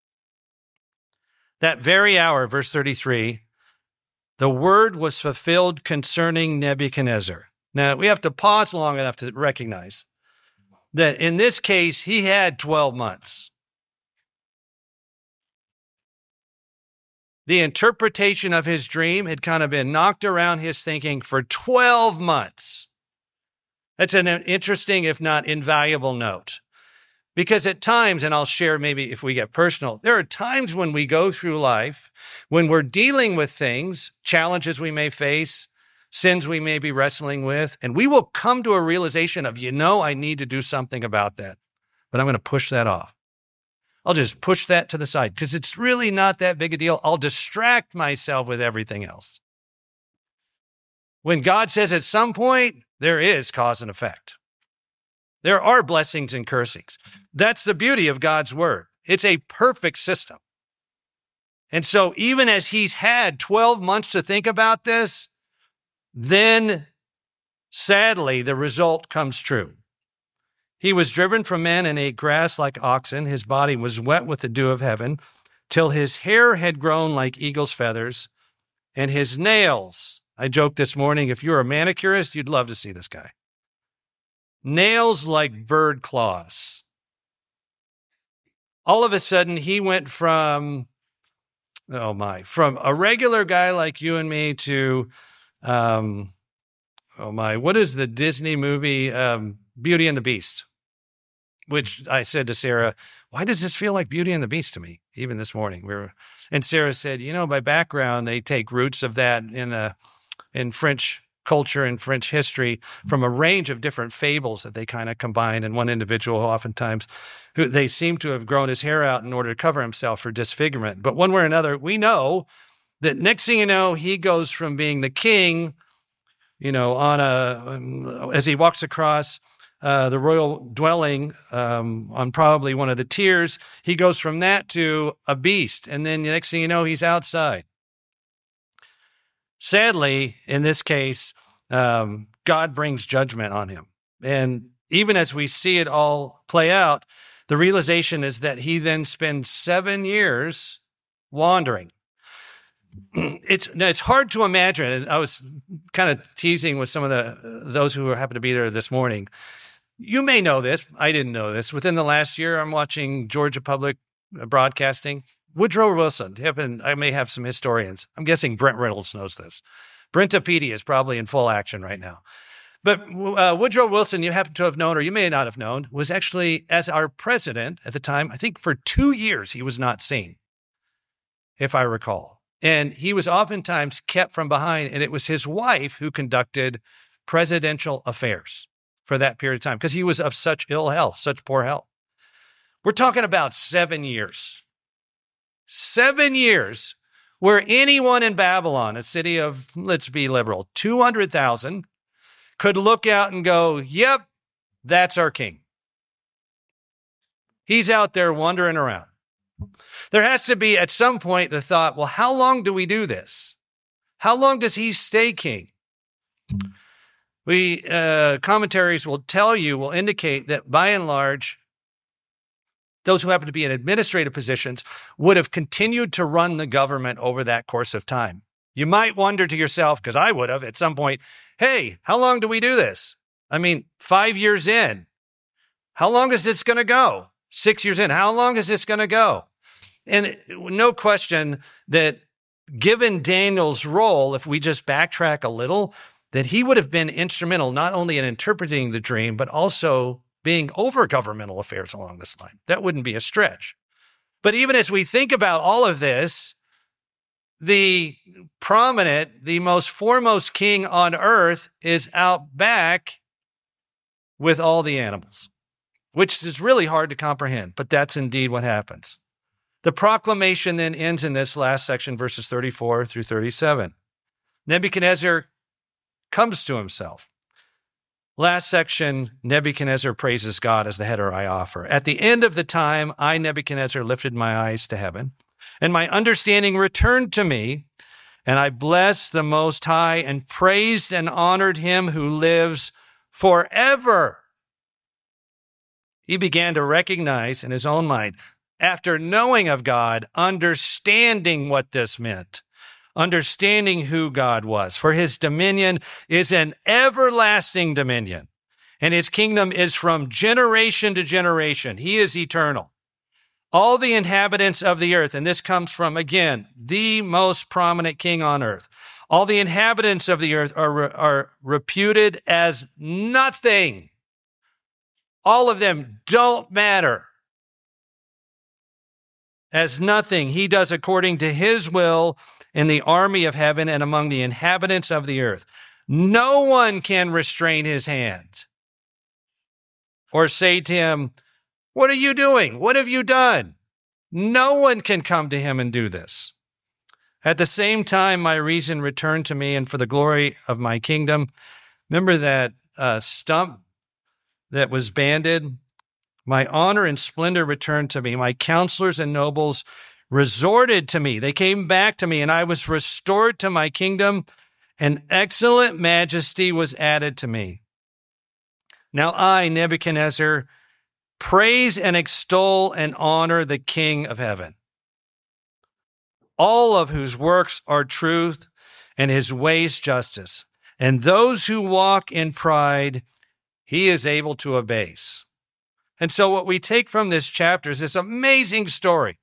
That very hour, verse thirty-three, the word was fulfilled concerning Nebuchadnezzar. Now, we have to pause long enough to recognize that in this case, he had twelve months. The interpretation of his dream had kind of been knocked around his thinking for twelve months. That's an interesting, if not invaluable note. Because at times, and I'll share maybe if we get personal, there are times when we go through life, when we're dealing with things, challenges we may face, sins we may be wrestling with, and we will come to a realization of, you know, I need to do something about that, but I'm going to push that off. I'll just push that to the side because it's really not that big a deal. I'll distract myself with everything else. When God says at some point, there is cause and effect. There are blessings and cursings. That's the beauty of God's word. It's a perfect system. And so even as he's had twelve months to think about this, then sadly, the result comes true. He was driven from man and ate grass like oxen. His body was wet with the dew of heaven, till his hair had grown like eagle's feathers, and his nails. I joked this morning, if you're a manicurist, you'd love to see this guy. Nails like bird claws. All of a sudden, he went from, oh my, from a regular guy like you and me to, um, oh my, what is the Disney movie, um, Beauty and the Beast? Which I said to Sarah, why does this feel like Beauty and the Beast to me? Even this morning, we were, and Sarah said, you know, by background, they take roots of that in the in French culture and French history from a range of different fables that they kind of combine. And one individual, oftentimes, who they seem to have grown his hair out in order to cover himself for disfigurement. But one way or another, we know that next thing you know, he goes from being the king, you know, on a as he walks across Uh, the royal dwelling um, on probably one of the tiers. He goes from that to a beast. And then the next thing you know, he's outside. Sadly, in this case, um, God brings judgment on him. And even as we see it all play out, the realization is that he then spends seven years wandering. It's it's hard to imagine. And I was kind of teasing with some of the those who happen to be there this morning. You may know this. I didn't know this. Within the last year, I'm watching Georgia Public Broadcasting. Woodrow Wilson. I may have some historians. I'm guessing Brent Reynolds knows this. Brentopedia is probably in full action right now. But uh, Woodrow Wilson, you happen to have known, or you may not have known, was actually, as our president at the time, I think for two years he was not seen, if I recall. And he was oftentimes kept from behind, and it was his wife who conducted presidential affairs for that period of time, because he was of such ill health, such poor health. We're talking about seven years. Seven years where anyone in Babylon, a city of, let's be liberal, two hundred thousand, could look out and go, yep, that's our king. He's out there wandering around. There has to be, at some point, the thought, well, how long do we do this? How long does he stay king? We uh, commentaries will tell you, will indicate that by and large, those who happen to be in administrative positions would have continued to run the government over that course of time. You might wonder to yourself, because I would have at some point, hey, how long do we do this? I mean, five years in. How long is this going to go? Six years in. How long is this going to go? And no question that given Daniel's role, if we just backtrack a little, that he would have been instrumental not only in interpreting the dream, but also being over governmental affairs along this line. That wouldn't be a stretch. But even as we think about all of this, the prominent, the most foremost king on earth is out back with all the animals, which is really hard to comprehend, but that's indeed what happens. The proclamation then ends in this last section, verses thirty-four through thirty-seven. Nebuchadnezzar comes to himself. Last section, Nebuchadnezzar praises God as the header I offer. At the end of the time, I, Nebuchadnezzar, lifted my eyes to heaven, and my understanding returned to me, and I blessed the Most High and praised and honored him who lives forever. He began to recognize in his own mind, after knowing of God, understanding what this meant, understanding who God was. For his dominion is an everlasting dominion, and his kingdom is from generation to generation. He is eternal. All the inhabitants of the earth, and this comes from, again, the most prominent king on earth. All the inhabitants of the earth are, are reputed as nothing. All of them don't matter. As nothing. He does according to his will in the army of heaven and among the inhabitants of the earth. No one can restrain his hand or say to him, what are you doing? What have you done? No one can come to him and do this. At the same time, my reason returned to me, and for the glory of my kingdom. Remember that uh, stump that was banded? My honor and splendor returned to me. My counselors and nobles resorted to me. They came back to me, and I was restored to my kingdom, and excellent majesty was added to me. Now I, Nebuchadnezzar, praise and extol and honor the King of heaven, all of whose works are truth and his ways justice. And those who walk in pride, he is able to abase. And so what we take from this chapter is this amazing story.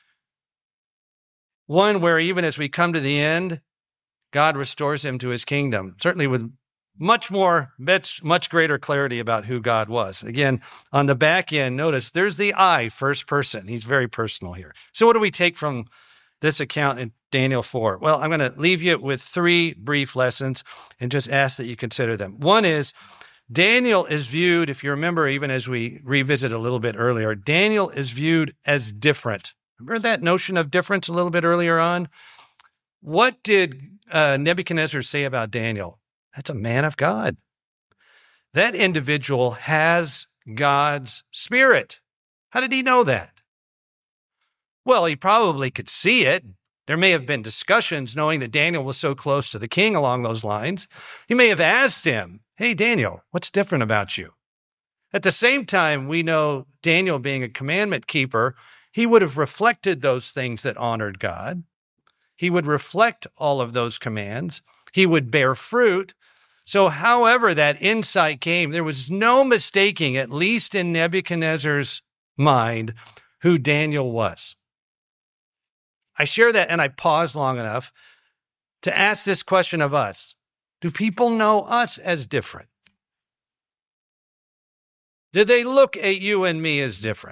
One where even as we come to the end, God restores him to his kingdom, certainly with much more, much, much greater clarity about who God was. Again, on the back end, notice there's the I, first person. He's very personal here. So what do we take from this account in Daniel four? Well, I'm going to leave you with three brief lessons and just ask that you consider them. One is, Daniel is viewed, if you remember, even as we revisit a little bit earlier, Daniel is viewed as different. Remember that notion of difference a little bit earlier on? What did uh, Nebuchadnezzar say about Daniel? That's a man of God. That individual has God's spirit. How did he know that? Well, he probably could see it. There may have been discussions knowing that Daniel was so close to the king along those lines. He may have asked him, hey, Daniel, what's different about you? At the same time, we know Daniel being a commandment keeper, he would have reflected those things that honored God. He would reflect all of those commands. He would bear fruit. So however that insight came, there was no mistaking, at least in Nebuchadnezzar's mind, who Daniel was. I share that and I pause long enough to ask this question of us. Do people know us as different? Do they look at you and me as different?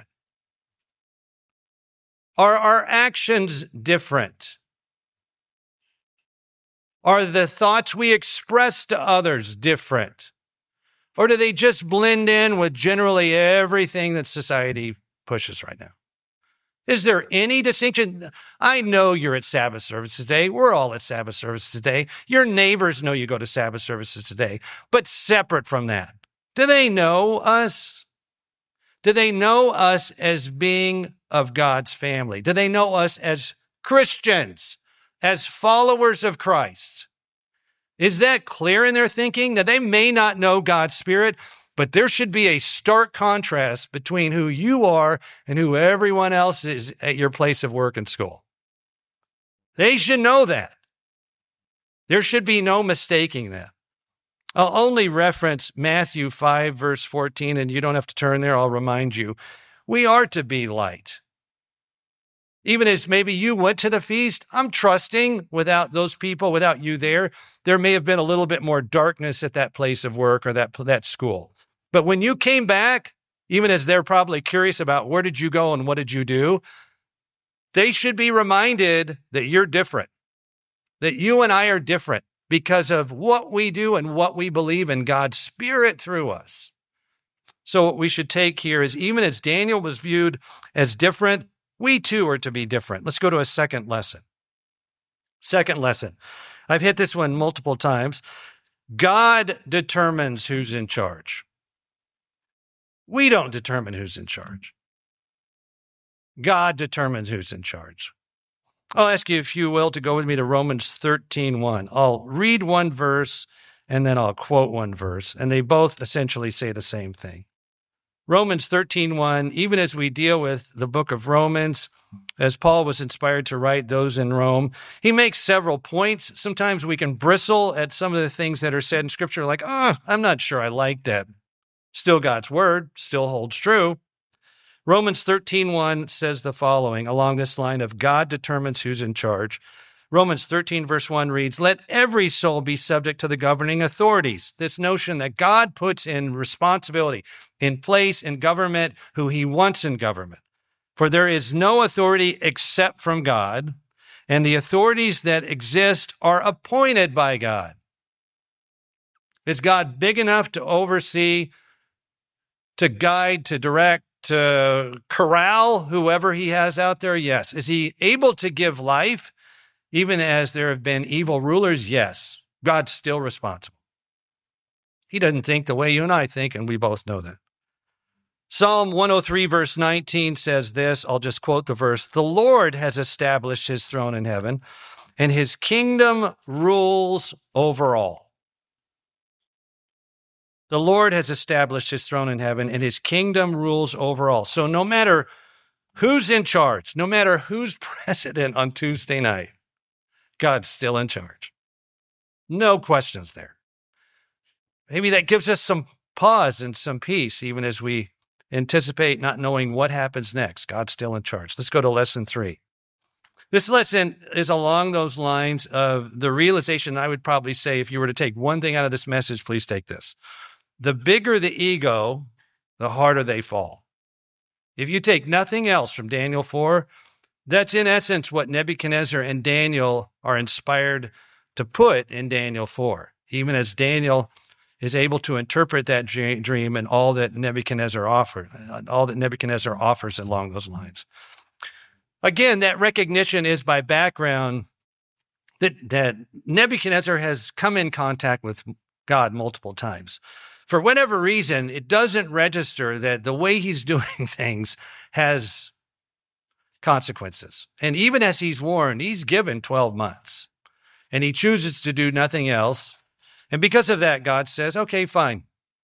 Are our actions different? Are the thoughts we express to others different? Or do they just blend in with generally everything that society pushes right now? Is there any distinction? I know you're at Sabbath service today. We're all at Sabbath service today. Your neighbors know you go to Sabbath services today. But separate from that, do they know us? Do they know us as being of God's family? Do they know us as Christians, as followers of Christ? Is that clear in their thinking? That they may not know God's Spirit, but there should be a stark contrast between who you are and who everyone else is at your place of work and school. They should know that. There should be no mistaking that. I'll only reference Matthew five, verse fourteen, and you don't have to turn there. I'll remind you. We are to be light. Even as maybe you went to the feast, I'm trusting without those people, without you there, there may have been a little bit more darkness at that place of work or that, that school. But when you came back, even as they're probably curious about where did you go and what did you do, they should be reminded that you're different. that you and I are different because of what we do and what we believe in God's Spirit through us. So what we should take here is even as Daniel was viewed as different, we too are to be different. Let's go to a second lesson. Second lesson. I've hit this one multiple times. God determines who's in charge. We don't determine who's in charge. God determines who's in charge. I'll ask you, if you will, to go with me to Romans thirteen one. I'll read one verse and then I'll quote one verse, and they both essentially say the same thing. Romans thirteen one, even as we deal with the book of Romans, as Paul was inspired to write those in Rome, he makes several points. Sometimes we can bristle at some of the things that are said in Scripture, like, oh, I'm not sure I like that. Still God's word, still holds true. Romans thirteen one says the following, along this line of God determines who's in charge. Romans thirteen verse one reads, let every soul be subject to the governing authorities. This notion that God puts in responsibility, in place in government, who he wants in government. For there is no authority except from God, and the authorities that exist are appointed by God. Is God big enough to oversee, to guide, to direct, to corral whoever he has out there? Yes. Is he able to give life, even as there have been evil rulers? Yes. God's still responsible. He doesn't think the way you and I think, and we both know that. Psalm one oh three verse nineteen says this, I'll just quote the verse, the Lord has established his throne in heaven, and his kingdom rules over all. The Lord has established his throne in heaven, and his kingdom rules over all. So no matter who's in charge, no matter who's president on Tuesday night, God's still in charge. No questions there. Maybe that gives us some pause and some peace, even as we anticipate not knowing what happens next. God's still in charge. Let's go to lesson three. This lesson is along those lines of the realization. I would probably say, if you were to take one thing out of this message, please take this. The bigger the ego, the harder they fall. If you take nothing else from Daniel four, that's in essence what Nebuchadnezzar and Daniel are inspired to put in Daniel four. Even as Daniel is able to interpret that dream and all that Nebuchadnezzar offered, all that Nebuchadnezzar offers along those lines. Again, that recognition is by background that, that Nebuchadnezzar has come in contact with God multiple times. For whatever reason, it doesn't register that the way he's doing things has consequences. And even as he's warned, he's given twelve months, and he chooses to do nothing else. And because of that, God says, okay, fine.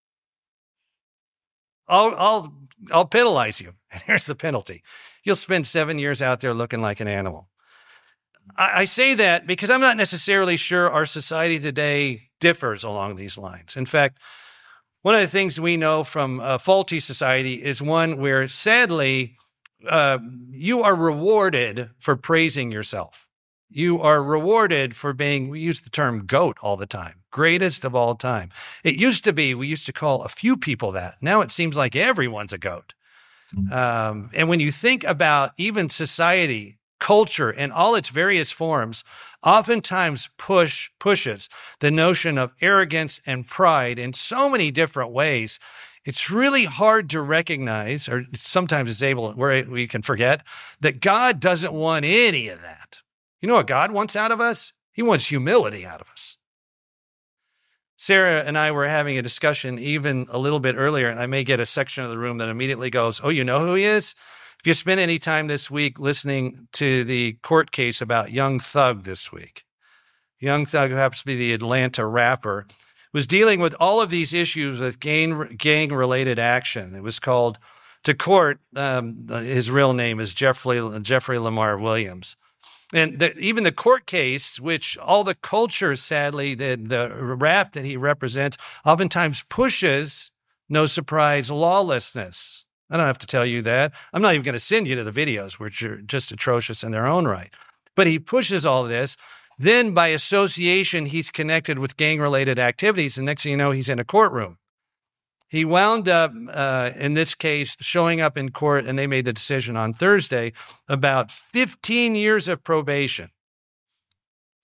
I'll, I'll, I'll penalize you. And here's the penalty. You'll spend seven years out there looking like an animal. I, I say that because I'm not necessarily sure our society today differs along these lines. In fact, one of the things we know from a faulty society is one where, sadly, uh, you are rewarded for praising yourself. You are rewarded for being, we use the term GOAT all the time, greatest of all time. It used to be, we used to call a few people that. Now it seems like everyone's a GOAT. Um, and when you think about even society, culture, in all its various forms, oftentimes push pushes the notion of arrogance and pride in so many different ways. It's really hard to recognize, or sometimes it's able, where we can forget, that God doesn't want any of that. You know what God wants out of us? He wants humility out of us. Sarah and I were having a discussion even a little bit earlier, and I may get a section of the room that immediately goes, oh, you know who he is? If you spent any time this week listening to the court case about Young Thug this week, Young Thug, who happens to be the Atlanta rapper, was dealing with all of these issues with gang, gang-related action. It was called to court. Um, his real name is Jeffrey, Jeffrey Lamar Williams. And the, even the court case, which all the culture, sadly, the, the rap that he represents, oftentimes pushes, no surprise, lawlessness. I don't have to tell you that. I'm not even going to send you to the videos, which are just atrocious in their own right. But he pushes all this. Then by association, he's connected with gang-related activities. And next thing you know, he's in a courtroom. He wound up, uh, in this case, showing up in court, and they made the decision on Thursday about fifteen years of probation.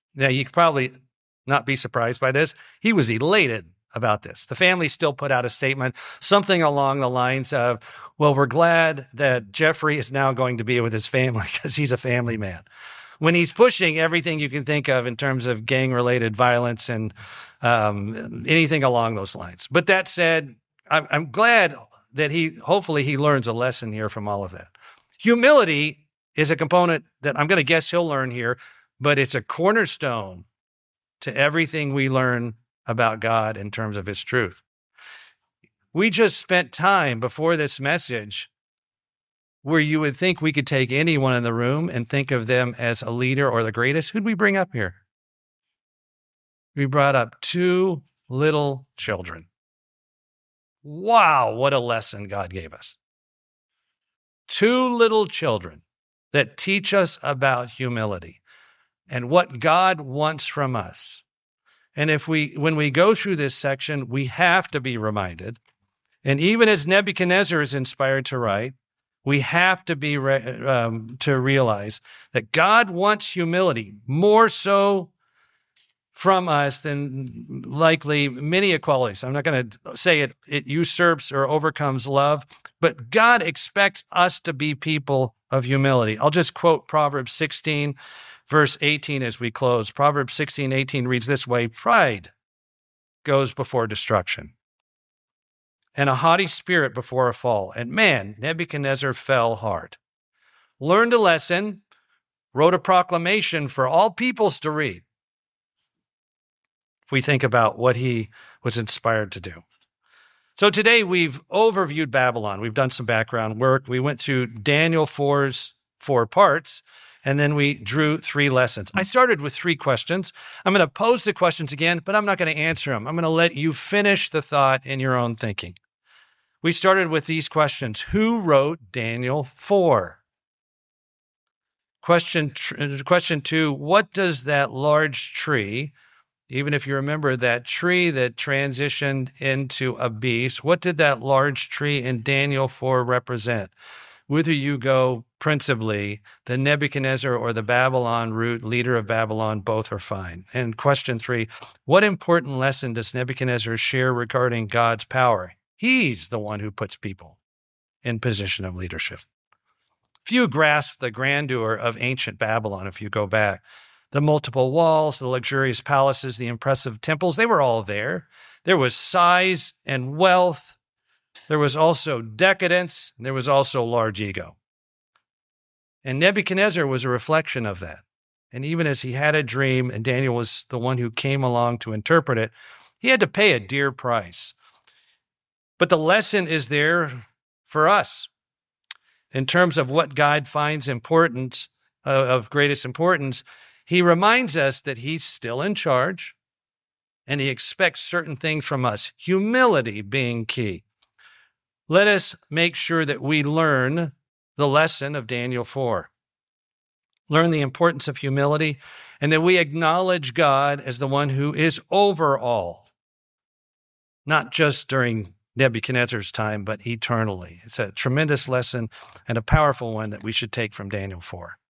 Now, you could probably not be surprised by this. He was elated about this. The family still put out a statement, something along the lines of, well, we're glad that Jeffrey is now going to be with his family because he's a family man. When he's pushing everything you can think of in terms of gang-related violence and um, anything along those lines. But that said, I'm, I'm glad that he, hopefully he learns a lesson here from all of that. Humility is a component that I'm going to guess he'll learn here, but it's a cornerstone to everything we learn about God in terms of his truth. We just spent time before this message where you would think we could take anyone in the room and think of them as a leader or the greatest. Who'd we bring up here? We brought up two little children. Wow, what a lesson God gave us. Two little children that teach us about humility and what God wants from us. And if we, when we go through this section, we have to be reminded, and even as Nebuchadnezzar is inspired to write, we have to be re- um, to realize that God wants humility more so from us than likely many qualities. I'm not going to say it, it usurps or overcomes love, but God expects us to be people of humility. I'll just quote Proverbs sixteen, verse eighteen as we close. Proverbs sixteen, eighteen reads this way: pride goes before destruction, and a haughty spirit before a fall. And man, Nebuchadnezzar fell hard. Learned a lesson, wrote a proclamation for all peoples to read. If we think about what he was inspired to do. So today we've overviewed Babylon. We've done some background work. We went through Daniel four's four parts, and then we drew three lessons. I started with three questions. I'm going to pose the questions again, but I'm not going to answer them. I'm going to let you finish the thought in your own thinking. We started with these questions. Who wrote Daniel four? Question, question two, what does that large tree, even if you remember that tree that transitioned into a beast, what did that large tree in Daniel four represent? Whether you go principally, the Nebuchadnezzar or the Babylon root, leader of Babylon, both are fine. And question three, what important lesson does Nebuchadnezzar share regarding God's power? He's the one who puts people in position of leadership. Few grasp the grandeur of ancient Babylon if you go back. The multiple walls, the luxurious palaces, the impressive temples, they were all there. There was size and wealth. There was also decadence. And there was also large ego. And Nebuchadnezzar was a reflection of that. And even as he had a dream, and Daniel was the one who came along to interpret it, he had to pay a dear price. But the lesson is there for us in terms of what God finds important, uh, of greatest importance. He reminds us that he's still in charge and he expects certain things from us, humility being key. Let us make sure that we learn the lesson of Daniel four. Learn the importance of humility and that we acknowledge God as the one who is over all, not just during Nebuchadnezzar's time, but eternally. It's a tremendous lesson and a powerful one that we should take from Daniel four.